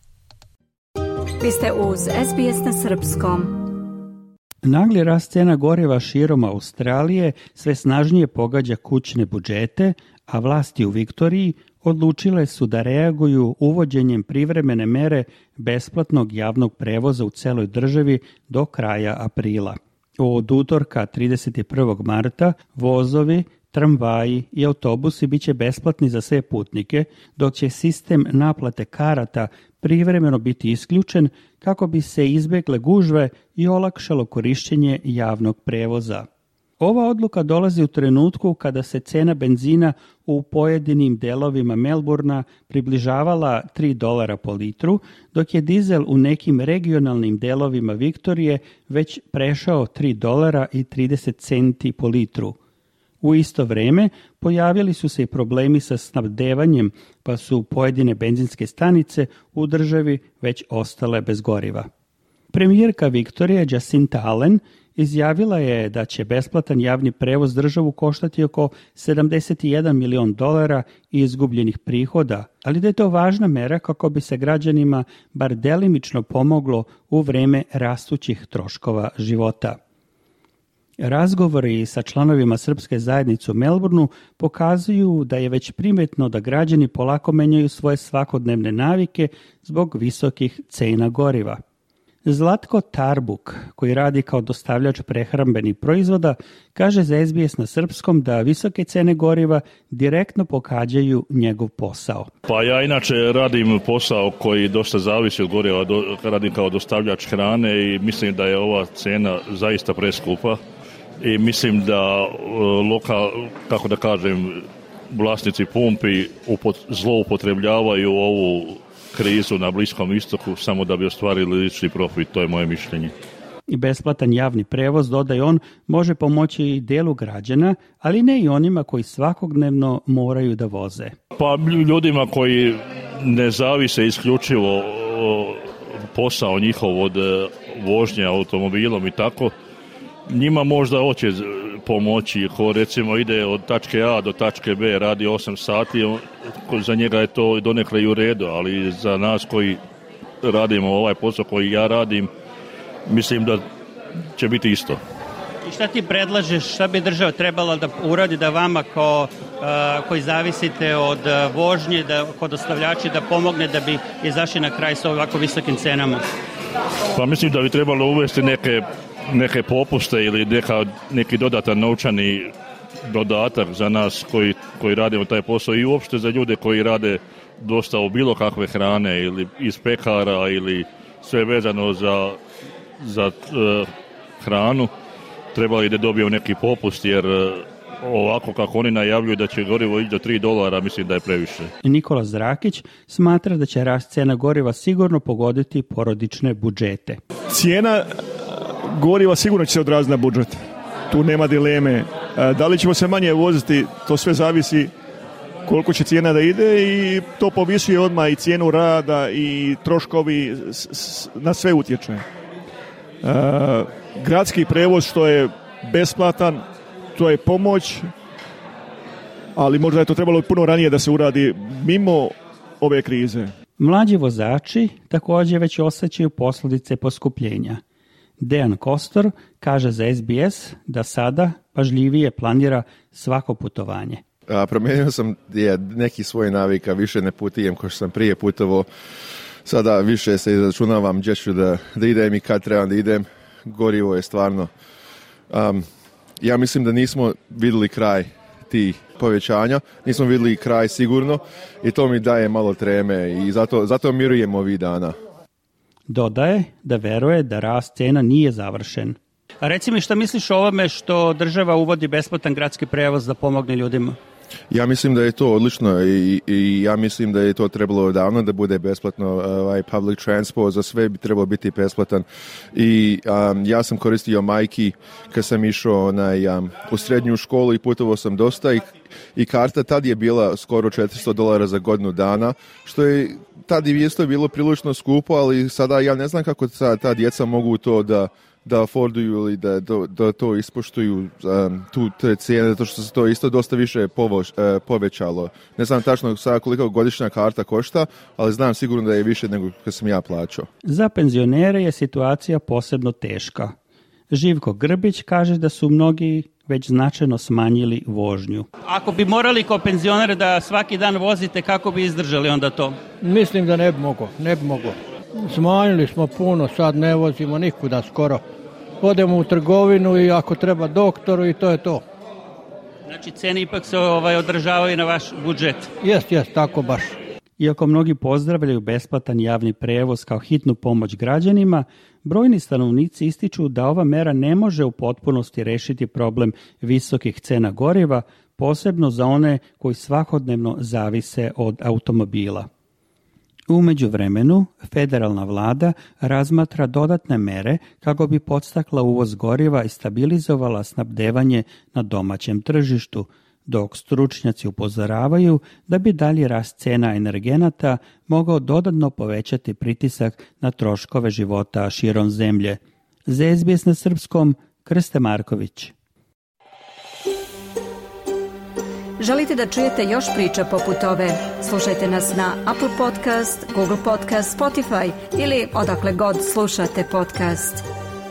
Vi ste uz SBS na srpskom. Nagli rast cena goriva širom Australije sve snažnije pogađa kućne budžete, a vlasti u Viktoriji odlučile su da reaguju uvođenjem privremene mere besplatnog javnog prevoza u celoj državi do kraja aprila. Od utorka 31. marta vozovi, tramvaji i autobusi bit će besplatni za sve putnike, dok će sistem naplate karata privremeno biti isključen kako bi se izbjegle gužve i olakšalo korištenje javnog prevoza. Ova odluka dolazi u trenutku kada se cena benzina u pojedinim delovima Melbournea približavala $3 po litru, dok je dizel u nekim regionalnim delovima Viktorije već prešao $3.30 po litru. U isto vrijeme pojavili su se i problemi sa snabdevanjem, pa su pojedine benzinske stanice u državi već ostale bez goriva. Premijerka Viktorija Jacinta Allan izjavila je da će besplatan javni prevoz državu koštati oko $71 milion izgubljenih prihoda, ali da je to važna mera kako bi se građanima bar delimično pomoglo u vrijeme rastućih troškova života. Razgovori sa članovima srpske zajednice u Melbourneu pokazuju da je već primetno da građani polako menjaju svoje svakodnevne navike zbog visokih cena goriva. Zlatko Tarbuk, koji radi kao dostavljač prehrambenih proizvoda, kaže za SBS na srpskom da visoke cene goriva direktno pogađaju njegov posao. Pa ja inače radim posao koji dosta zavisi od goriva, radim kao dostavljač hrane i mislim da je ova cena zaista preskupa. I mislim da kako da kažem, vlasnici pumpi zloupotrebljavaju ovu krizu na Bliskom istoku samo da bi ostvarili lični profit, to je moje mišljenje. I besplatan javni prevoz, dodaje on, može pomoći i delu građana, ali ne i onima koji svakodnevno moraju da voze. Pa ljudima koji ne zavise isključivo posao njihov od vožnje automobilom i tako, njima možda hoće pomoći, ko recimo ide od tačke A do tačke B, radi 8 sati, za njega je to donekle i u redu, ali za nas koji radimo ovaj posao koji ja radim, mislim da će biti isto. I šta ti predlažeš, šta bi država trebala da uradi da vama koji zavisite od vožnje, kod dostavljači, da pomogne da bi izašli na kraj sa ovako visokim cenama? Pa mislim da bi trebalo uvesti neke popuste ili neki dodatan novčani dodatak za nas koji radimo taj posao i uopšte za ljude koji rade dostavu bilo kakve hrane ili iz pekara ili sve vezano za hranu. Trebali da dobiju neki popust jer ovako kako oni najavljuju da će gorivo ići do $3, mislim da je previše. Nikola Zrakić smatra da će rast cena goriva sigurno pogoditi porodične budžete. Cijena goriva sigurno će se odraziti na budžet. Tu nema dileme. Da li ćemo se manje voziti, to sve zavisi koliko će cijena da ide i to povisuje odmah i cijenu rada i troškovi, na sve utječe. Gradski prevoz što je besplatan, to je pomoć, ali možda je to trebalo puno ranije da se uradi mimo ove krize. Mlađi vozači također već osjećaju posljedice poskupljenja. Dejan Kostor kaže za SBS da sada pažljivije planira svako putovanje. Promijenio sam neki svoje navika, više ne putujem kao što sam prije putovao. Sada više se izračunavam gdje ću da idem i kad trebam da idem. Gorivo je stvarno... ja mislim da nismo vidjeli kraj tih povećanja, nismo vidjeli kraj sigurno i to mi daje malo treme i zato mirujem ovih dana. Dodaje da veruje da rast cena nije završen. A reci mi šta misliš o ovome što država uvodi besplatan gradski prevoz da pomogne ljudima? Ja mislim da je to odlično i ja mislim da je to trebalo davno da bude besplatno. Public transport za sve bi trebalo biti besplatan. I ja sam koristio majki kad sam išao u srednju školu i putovao sam dosta i karta tad je bila skoro $400 za godinu dana, što je tad i isto bilo prilično skupo, ali sada ja ne znam kako ta djeca mogu to da afforduju ili da to ispoštuju te cijene, zato što se to isto dosta više povećalo. Ne znam tačno sada koliko godišnja karta košta, ali znam sigurno da je više nego kad sam ja plaćao. Za penzionere je situacija posebno teška. Živko Grbić kaže da su mnogi već značajno smanjili vožnju. Ako bi morali kao penzionere da svaki dan vozite, kako bi izdržali onda to? Mislim da ne bi moglo. Smanjili smo puno, sad ne vozimo nikuda skoro. Odemo u trgovinu i ako treba doktoru i to je to. Znači cene ipak se održavaju na vaš budžet? Jest, tako baš. Iako mnogi pozdravljaju besplatan javni prevoz kao hitnu pomoć građanima, brojni stanovnici ističu da ova mera ne može u potpunosti rešiti problem visokih cena goriva, posebno za one koji svakodnevno zavise od automobila. U međuvremenu, federalna vlada razmatra dodatne mere kako bi podstakla uvoz goriva i stabilizovala snabdevanje na domaćem tržištu, dok stručnjaci upozoravaju da bi dalji rast cena energenata mogao dodatno povećati pritisak na troškove života širom zemlje. Za SBS na srpskom, Krste Marković. Želite da čujete još priča poput ove? Slušajte nas na Apple Podcast, Google Podcast, Spotify ili odakle god slušate podcast.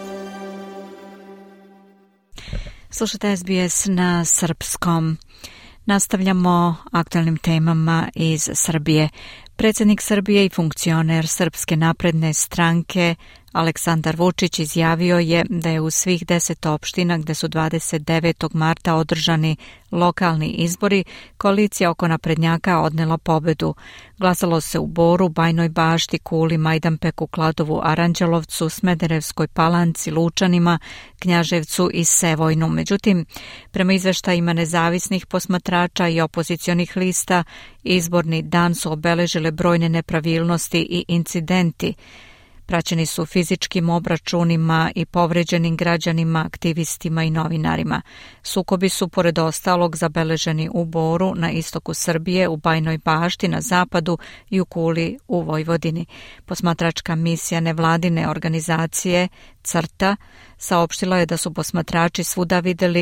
Slušajte SBS na srpskom. Nastavljamo aktualnim temama iz Srbije. Predsjednik Srbije i funkcioner Srpske napredne stranke Aleksandar Vučić izjavio je da je u svih 10 opština gde su 29. marta održani lokalni izbori, koalicija oko naprednjaka odnela pobedu. Glasalo se u Boru, Bajnoj Bašti, Kuli, Majdanpeku, Kladovu, Aranđelovcu, Smederevskoj Palanci, Lučanima, Knjaževcu i Sevojnu. Međutim, prema izveštajima nezavisnih posmatrača i opozicionih lista, izborni dan su obeležile brojne nepravilnosti i incidenti. Praćeni su fizičkim obračunima i povređenim građanima, aktivistima i novinarima. Sukobi su, pored ostalog, zabeleženi u Boru, na istoku Srbije, u Bajnoj Bašti, na zapadu i u Kuli u Vojvodini. Posmatračka misija nevladine organizacije CRTA saopštila je da su posmatrači svuda videli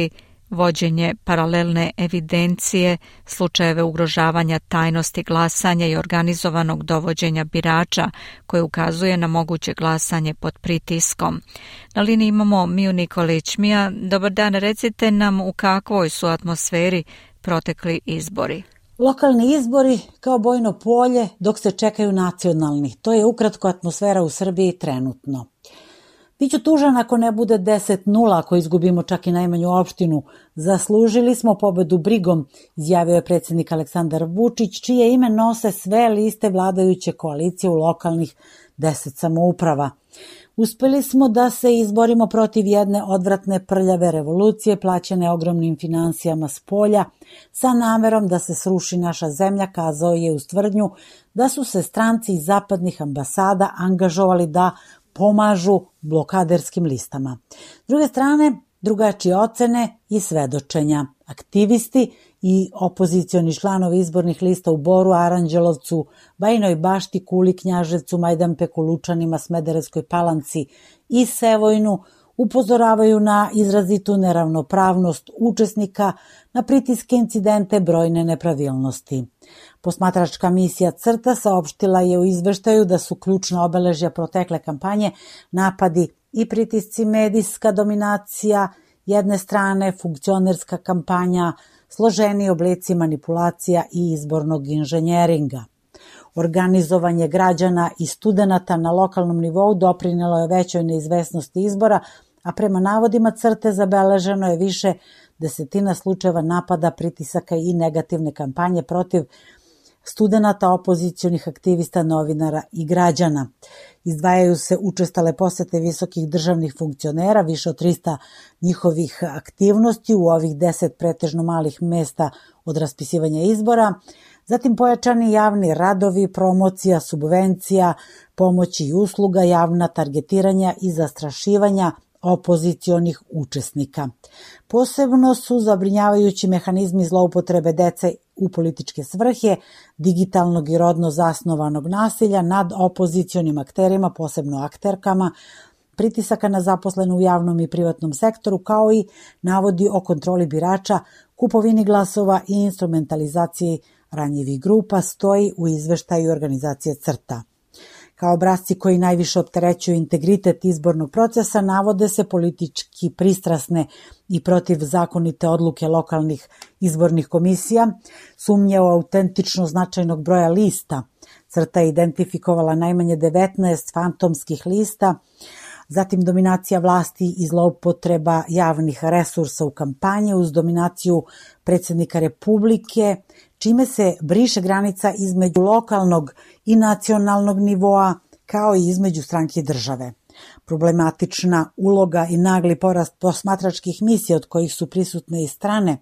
vođenje paralelne evidencije, slučajeve ugrožavanja tajnosti glasanja i organizovanog dovođenja birača koje ukazuje na moguće glasanje pod pritiskom. Na liniji imamo Miju Nikolić. Mija, dobar dan, recite nam u kakvoj su atmosferi protekli izbori. Lokalni izbori kao bojno polje dok se čekaju nacionalni. To je ukratko atmosfera u Srbiji trenutno. Biću tužan ako ne bude 10-0, ako izgubimo čak i najmanju opštinu. Zaslužili smo pobedu brigom, izjavio je predsjednik Aleksandar Vučić, čije ime nose sve liste vladajuće koalicije u lokalnih 10 samouprava. Uspeli smo da se izborimo protiv jedne odvratne prljave revolucije plaćene ogromnim finansijama s polja, sa namerom da se sruši naša zemlja, kazao je uz tvrdnju da su se stranci iz zapadnih ambasada angažovali da pomažu blokaderskim listama. S druge strane, drugačije ocene i svedočenja. Aktivisti i opozicioni članovi izbornih lista u Boru, Aranđelovcu, Bajinoj Bašti, Kuli, Knjaževcu, Majdanpeku, Lučanima, Smederevskoj Palanci i Sevojnu upozoravaju na izrazitu neravnopravnost učesnika, na pritiske, incidente, brojne nepravilnosti. Posmatračka misija CRTA saopštila je u izveštaju da su ključna obeležja protekle kampanje napadi i pritisci, medijska dominacija jedne strane, funkcionerska kampanja, složeni oblici manipulacija i izbornog inženjeringa. Organizovanje građana i studenata na lokalnom nivou doprinelo je većoj neizvesnosti izbora, a prema navodima CRTE zabeleženo je više desetina slučajeva napada, pritisaka i negativne kampanje protiv studenata, opozicionih aktivista, novinara i građana. Izdvajaju se učestale posete visokih državnih funkcionera, više od 300 njihovih aktivnosti u ovih 10 pretežno malih mesta od raspisivanja izbora, zatim pojačani javni radovi, promocija, subvencija, pomoći i usluga, javna targetiranja i zastrašivanja opozicionih učesnika. Posebno su zabrinjavajući mehanizmi zloupotrebe dece u političke svrhe, digitalnog i rodno zasnovanog nasilja nad opozicionim akterima, posebno akterkama, pritisaka na zaposlene u javnom i privatnom sektoru, kao i navodi o kontroli birača, kupovini glasova i instrumentalizaciji ranjivih grupa, stoji u izveštaju organizacije CRTA. Kao obrasci koji najviše opterećuju integritet izbornog procesa navode se politički pristrasne i protivzakonite odluke lokalnih izbornih komisija, sumnje u autentičnost značajnog broja lista. CRTA je identifikovala najmanje 19 fantomskih lista, zatim dominacija vlasti i zloupotreba javnih resursa u kampanji uz dominaciju predsjednika Republike, čime se briše granica između lokalnog i nacionalnog nivoa, kao i između stranke i države. Problematična uloga i nagli porast posmatračkih misija od kojih su prisutne i strane,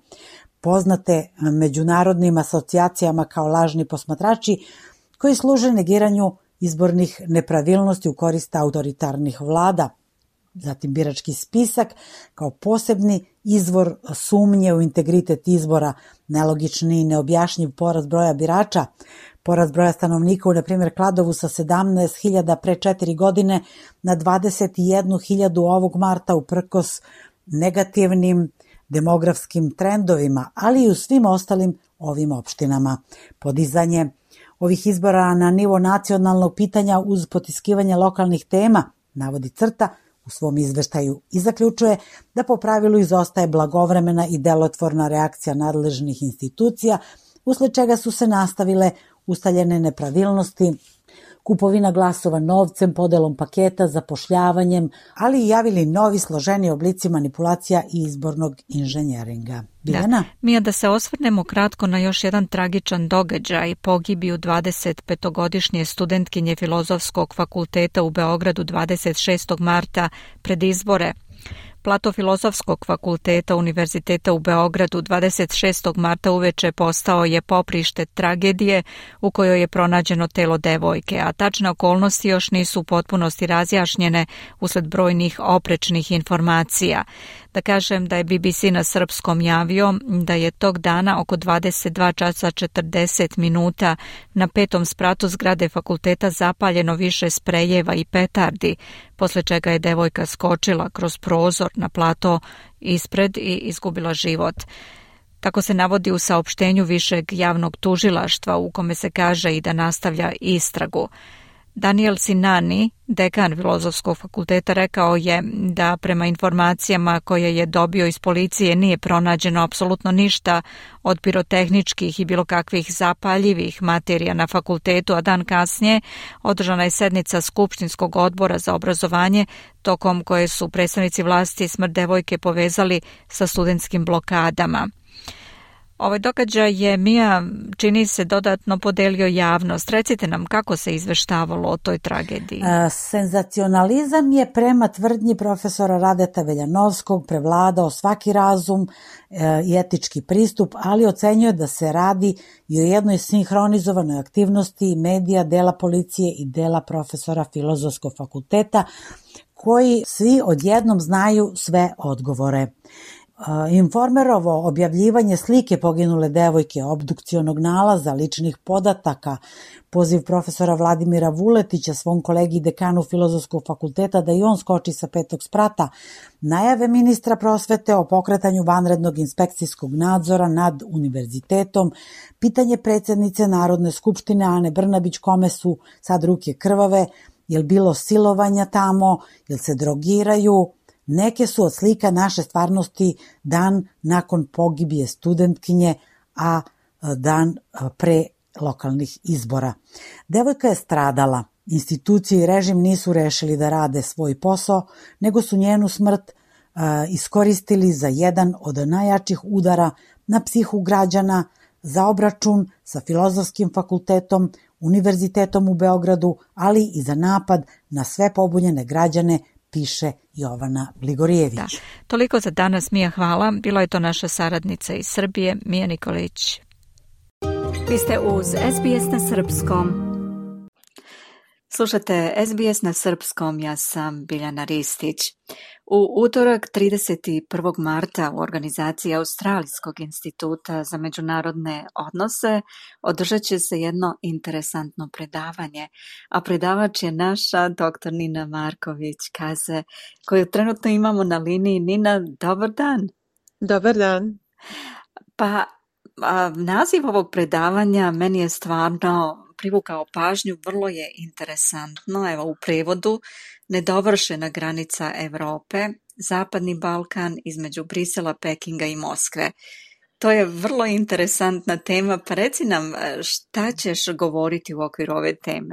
poznate međunarodnim asocijacijama kao lažni posmatrači, koji služe negiranju izbornih nepravilnosti u korist autoritarnih vlada. Zatim birački spisak kao posebni izvor sumnje u integritet izbora, nelogični i neobjašnjiv porast broja birača, porast broja stanovnika u, na primjer, Kladovu sa 17.000 pre 4 godine na 21.000 ovog marta uprkos negativnim demografskim trendovima, ali i u svim ostalim ovim opštinama. Podizanje ovih izbora na nivo nacionalnog pitanja uz potiskivanje lokalnih tema, navodi CRTA u svom izveštaju, i zaključuje da po pravilu izostaje blagovremena i delotvorna reakcija nadležnih institucija, usled čega su se nastavile ustaljene nepravilnosti, kupovina glasova novcem, podelom paketa, zapošljavanjem, ali i javili novi složeni oblici manipulacija i izbornog inženjeringa. Biljana? Mija, da se osvrnemo kratko na još jedan tragičan događaj, pogibiju 25-godišnje studentkinje Filozofskog fakulteta u Beogradu 26. marta pred izbore. Plato Filozofskog fakulteta Univerziteta u Beogradu 26. marta uveče postao je poprište tragedije u kojoj je pronađeno telo devojke, a tačne okolnosti još nisu u potpunosti razjašnjene usled brojnih oprečnih informacija. Da kažem da je BBC na srpskom javio da je tog dana oko 22 časa 40 minuta na 5. spratu zgrade fakulteta zapaljeno više sprejeva i petardi, posle čega je devojka skočila kroz prozor na plato ispred i izgubila život. Tako se navodi u saopštenju Višeg javnog tužilaštva u kome se kaže i da nastavlja istragu. Daniel Sinani, dekan Filozofskog fakulteta, rekao je da prema informacijama koje je dobio iz policije nije pronađeno apsolutno ništa od pirotehničkih i bilo kakvih zapaljivih materija na fakultetu, a dan kasnije održana je sednica Skupštinskog odbora za obrazovanje tokom koje su predstavnici vlasti smrt devojke povezali sa studentskim blokadama. Ovaj događaj je, Mija, čini se, dodatno podelio javnost. Recite nam kako se izveštavalo o toj tragediji. Senzacionalizam je prema tvrdnji profesora Radeta Veljanovskog prevladao svaki razum i etički pristup, ali ocenjuje da se radi i o jednoj sinhronizovanoj aktivnosti medija, dela policije i dela profesora Filozofskog fakulteta, koji svi odjednom znaju sve odgovore. Informerovo objavljivanje slike poginule devojke, obdukcionog nalaza, ličnih podataka, poziv profesora Vladimira Vuletića svom kolegi dekanu Filozofskog fakulteta da i on skoči sa 5. sprata, najave ministra prosvete o pokretanju vanrednog inspekcijskog nadzora nad univerzitetom, pitanje predsjednice Narodne skupštine Ane Brnabić kome su sad ruke krvave, jel bilo silovanja tamo, jel se drogiraju. Neke su od slika naše stvarnosti dan nakon pogibije studentkinje, a dan pre lokalnih izbora. Devojka je stradala. Institucije i režim nisu rešili da rade svoj posao, nego su njenu smrt iskoristili za jedan od najjačih udara na psihu građana, za obračun sa Filozofskim fakultetom, Univerzitetom u Beogradu, ali i za napad na sve pobunjene građane, piše Jovana Gligorijević. Da. Toliko za danas, Mija, hvala. Bila je to naša saradnica iz Srbije, Mija Nikolić. Vi ste uz SBS na srpskom. Slušate SBS na srpskom, ja sam Biljana Ristić. U utorak 31. marta u organizaciji Australijskog instituta za međunarodne odnose održat će se jedno interesantno predavanje, a predavač je naša dr. Nina Marković-Kaze, koju trenutno imamo na liniji. Nina, dobar dan. Dobar dan. Pa, naziv ovog predavanja meni je stvarno privukao pažnju, vrlo je interesantno. Evo u prevodu: nedovršena granica Evrope, Zapadni Balkan između Brisela, Pekinga i Moskve. To je vrlo interesantna tema, pa reci nam šta ćeš govoriti u okviru ove teme.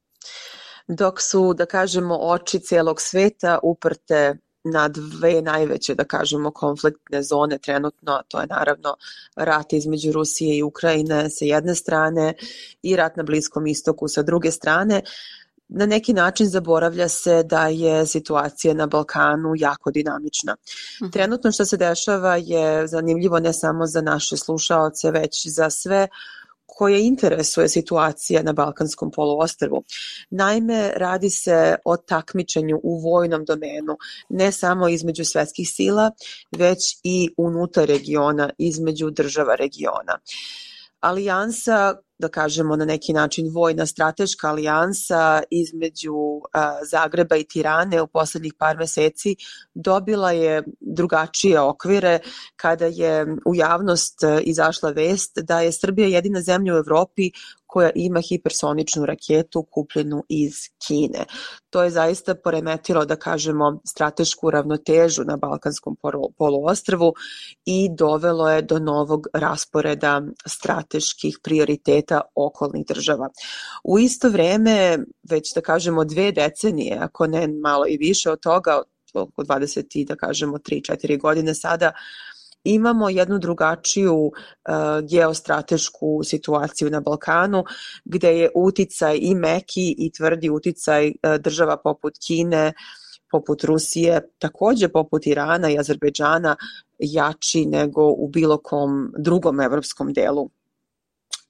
Dok su, da kažemo, oči cijelog sveta uprte na dve najveće, da kažemo, konfliktne zone trenutno, to je naravno rat između Rusije i Ukrajine sa jedne strane i rat na Bliskom istoku sa druge strane, na neki način zaboravlja se da je situacija na Balkanu jako dinamična. Trenutno što se dešava je zanimljivo ne samo za naše slušaoce, već za sve koje interesuje situacija na Balkanskom poluostrvu. Naime, radi se o takmičenju u vojnom domenu, ne samo između svetskih sila, već i unutar regiona, između država regiona. Alijansa, da kažemo na neki način vojna strateška alijansa između Zagreba i Tirane u posljednjih par meseci dobila je drugačije okvire kada je u javnost izašla vest da je Srbija jedina zemlja u Evropi koja ima hipersoničnu raketu kupljenu iz Kine. To je zaista poremetilo, da kažemo, stratešku ravnotežu na Balkanskom poluostrvu i dovelo je do novog rasporeda strateških prioriteta okolnih država. U isto vreme, već da kažemo 2 decenije, ako ne malo i više od toga, oko 20 i da kažemo 3-4 godine sada, imamo jednu drugačiju geostratešku situaciju na Balkanu, gde je uticaj i meki i tvrdi uticaj država poput Kine, poput Rusije, takođe poput Irana i Azerbejdžana, jači nego u bilo kom drugom evropskom delu.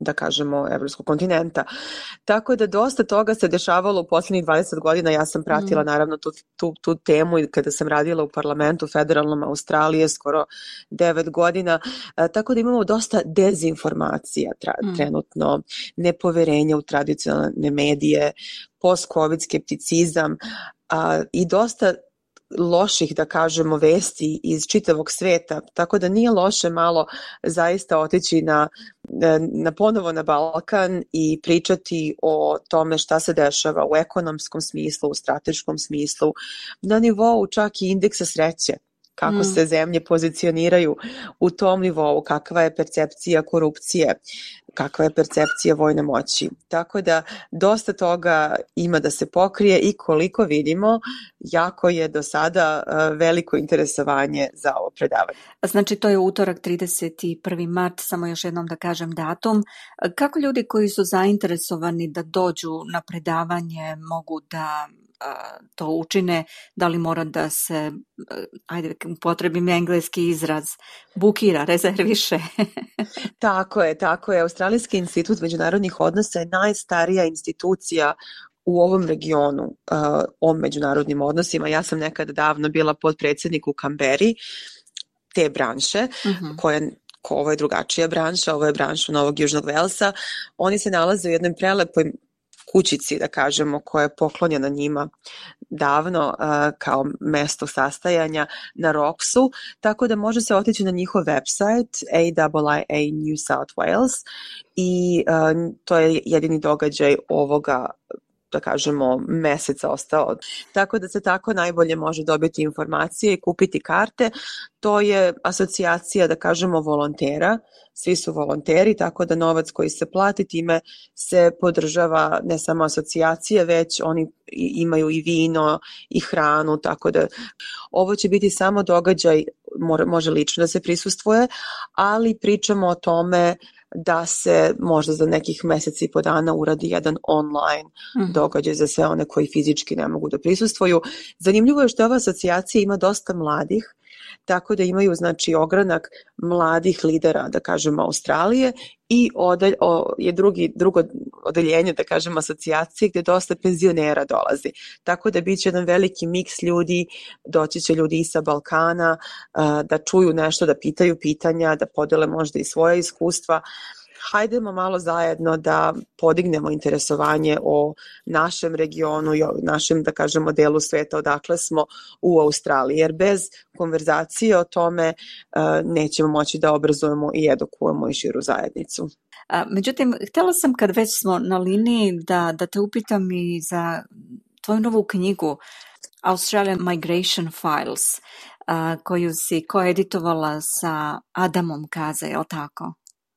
da kažemo, evropskog kontinenta. Tako da dosta toga se dešavalo u posljednjih 20 godina. Ja sam pratila naravno tu temu i kada sam radila u parlamentu federalnom Australije skoro 9 godina. Tako da imamo dosta dezinformacija trenutno, nepoverenja u tradicionalne medije, post-covid skepticizam i dosta loših, da kažemo, vesti iz čitavog sveta, tako da nije loše malo zaista otići ponovo na Balkan i pričati o tome šta se dešava u ekonomskom smislu, u strateškom smislu, na nivou čak i indeksa sreće, kako se zemlje pozicioniraju u tom nivou, kakva je percepcija korupcije, kakva je percepcija vojne moći. Tako da dosta toga ima da se pokrije i koliko vidimo, jako je do sada veliko interesovanje za ovo predavanje. Znači to je utorak 31. mart, samo još jednom da kažem datum. Kako ljudi koji su zainteresovani da dođu na predavanje mogu da to učine, da li mora da se, ajde upotrebim engleski izraz, bukira, rezerviše? Tako je. Australijski institut međunarodnih odnosa je najstarija institucija u ovom regionu o međunarodnim odnosima. Ja sam nekad davno bila potpredsjednik u Kamberi te branše, ovo je drugačija branša, ovo je branša Novog Južnog Velsa. Oni se nalaze u jednoj prelepoj kućici, da kažemo, koja je poklonjena njima davno kao mesto sastajanja na Roxu, tako da može se otići na njihov website AIIA New South Wales i to je jedini događaj ovoga, da kažemo, meseca ostao. Tako da se tako najbolje može dobiti informacije i kupiti karte. To je asocijacija, da kažemo, volontera. Svi su volonteri, tako da novac koji se plati time se podržava ne samo asocijacije, već oni imaju i vino i hranu, tako da ovo će biti samo događaj, može lično da se prisustvuje, ali pričamo o tome da se možda za nekih meseci i po dana uradi jedan online događaj za sve one koji fizički ne mogu da prisustvuju. Zanimljivo je što ova asocijacija ima dosta mladih, tako da imaju, znači, ogranak mladih lidera, da kažemo, Australije i je drugo odeljenje, da kažemo, asocijacije gdje dosta penzionera dolazi. Tako da bit će jedan veliki miks ljudi, doći će ljudi i sa Balkana, da čuju nešto, da pitaju pitanja, da podele možda i svoje iskustva. Hajdemo malo zajedno da podignemo interesovanje o našem regionu i o našem, da kažemo, delu sveta odakle smo u Australiji, jer bez konverzacije o tome nećemo moći da obrazujemo i edukujemo i širu zajednicu. Međutim, htjela sam, kad već smo na liniji, da te upitam i za tvoju novu knjigu Australian Migration Files, koju si koeditovala sa Adamom Kaza, je li tako?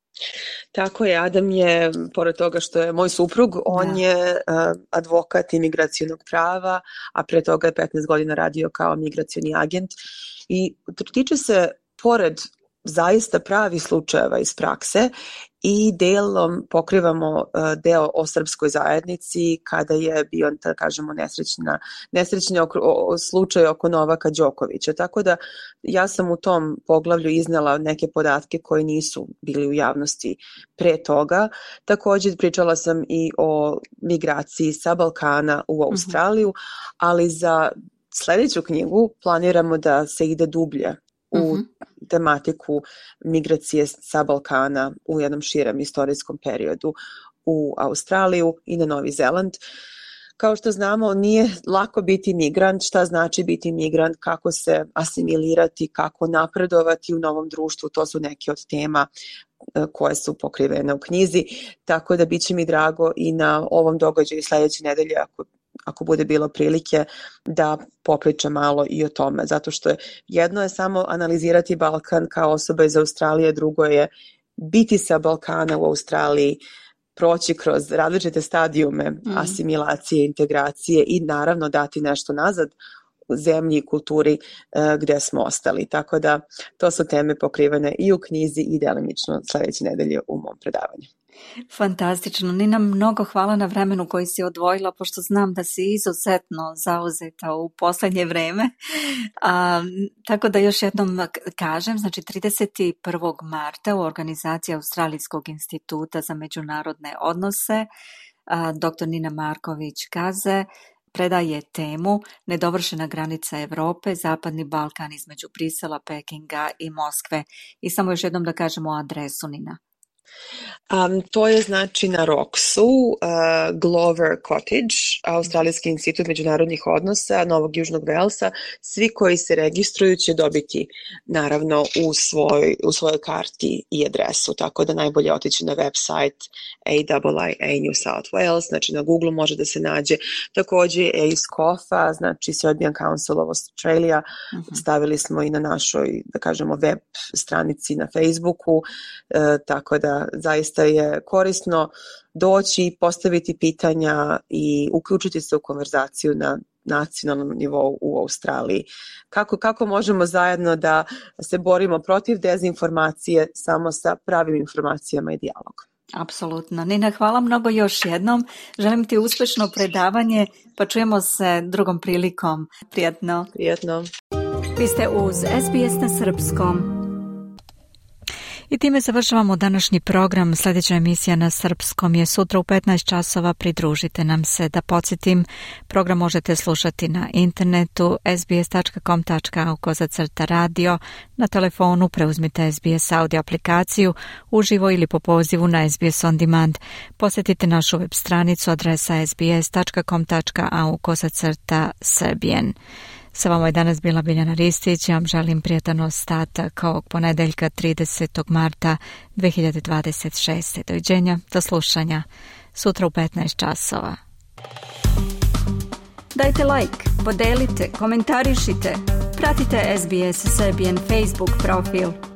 Tako je, Adam je, pored toga što je moj suprug, on je advokat imigracionog prava, a pre toga je 15 godina radio kao migracioni agent i tiče se, pored zaista pravi slučajeva iz prakse, i delom pokrivamo deo o srpskoj zajednici kada je bio, da kažemo, nesrećni slučaj oko Novaka Đokovića. Tako da ja sam u tom poglavlju iznela neke podatke koji nisu bili u javnosti pre toga. Također pričala sam i o migraciji sa Balkana u Australiju, ali za sljedeću knjigu planiramo da se ide dublje u tematiku migracije sa Balkana u jednom širem istorijskom periodu u Australiju i na Novi Zeland. Kao što znamo, nije lako biti migrant, šta znači biti migrant, kako se asimilirati, kako napredovati u novom društvu, to su neke od tema koje su pokrivene u knjizi, tako da bit će mi drago i na ovom događaju sljedeće nedelje, ako bude bilo prilike, da popričam malo i o tome, zato što jedno je samo analizirati Balkan kao osoba iz Australije, drugo je biti sa Balkana u Australiji, proći kroz različite stadijume asimilacije, integracije i naravno dati nešto nazad zemlji i kulturi gde smo ostali. Tako da to su teme pokrivene i u knjizi i delimično sledeće nedelje u mom predavanju. Fantastično. Nina, mnogo hvala na vremenu koji si odvojila, pošto znam da si izuzetno zauzeta u poslednje vreme. Tako da još jednom kažem, znači 31. marta u organizaciji Australijskog instituta za međunarodne odnose dr. Nina Marković-Kaze predaje temu Nedovršena granica Evrope, Zapadni Balkan između Brisela, Pekinga i Moskve. I samo još jednom da kažemo adresu, Nina. To je znači na Roxu, Glover Cottage, Australijski institut međunarodnih odnosa Novog Južnog Velsa. Svi koji se registruju će dobiti naravno u svojoj karti i adresu, tako da najbolje otići na website AIIA New South Wales, znači na Google može da se nađe. Takođe ACOFA, znači Serbian Council of Australia, stavili smo i na našoj, da kažemo, web stranici na Facebooku, tako da zaista je korisno doći, postaviti pitanja i uključiti se u konverzaciju na nacionalnom nivou u Australiji. Kako možemo zajedno da se borimo protiv dezinformacije samo sa pravim informacijama i dijalogom? Apsolutno. Nina, hvala mnogo još jednom. Želim ti uspešno predavanje, pa čujemo se drugom prilikom. Prijetno. Prijetno. Vi ste uz SBS na srpskom. I time završavamo današnji program. Sljedeća emisija na srpskom je sutra u 15 časova. Pridružite nam se. Da podsjetim, program možete slušati na internetu sbs.com.au/radio. Na telefonu preuzmite SBS audio aplikaciju uživo ili po pozivu na SBS On Demand. Posjetite našu web stranicu, adresa sbs.com.au/Serbian. Sa vama je danas bila Biljana Ristić. Ja vam želim prijatan ostatak ovog ponedeljka 30. marta 2026. Doviđenja, do slušanja sutra u 15 časova. Dajte like, podelite, komentarišite. Pratite SBS Serbian Facebook profil.